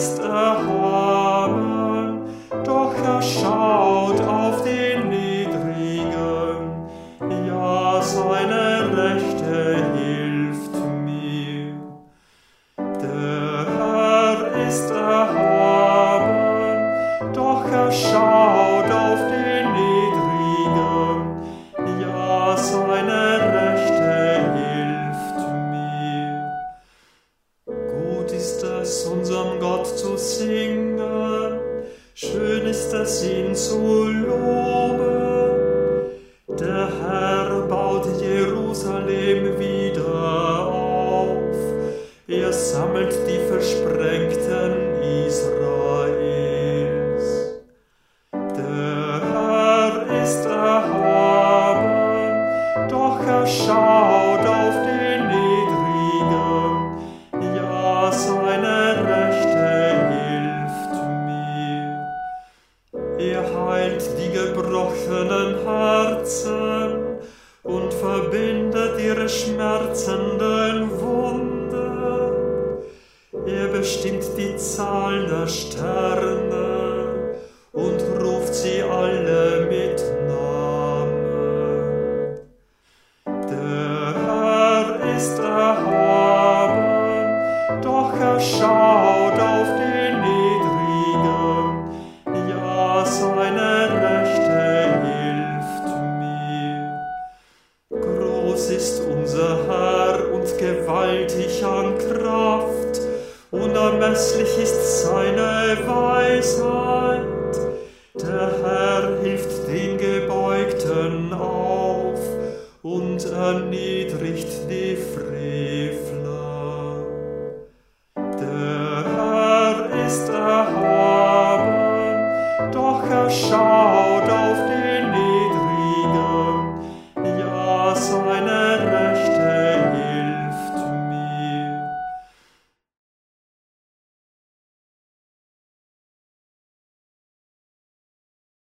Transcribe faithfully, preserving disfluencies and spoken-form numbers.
ist erhaben, doch er schaut auf den Niedrigen, ja, seine Rechte hilft mir. Der Herr ist erhaben, doch er schaut auf den Niedrigen, ja, seine Rechte hilft mir. Gut ist es, unserem Gott zu singen, schön ist es, ihn zu loben. Der Herr baut Jerusalem wieder auf, er sammelt die Versprengten Israels. Der Herr ist erhaben, doch er schaut auf den Niedrigen, ja, seine Rechte hilft mir. Er heilt die gebrochenen Herzen und verbindet ihre schmerzenden Wunden. Er bestimmt die Zahl der Sterne und ruft sie alle mit Namen. Der Herr ist erhaben, doch er schaut auf den Niedrigen, ja, seine Rechte hilft mir. Groß ist unser Herr und gewaltig an Kraft, unermesslich ist seine Weisheit. Der Herr hilft den Gebeugten auf und erniedrigt den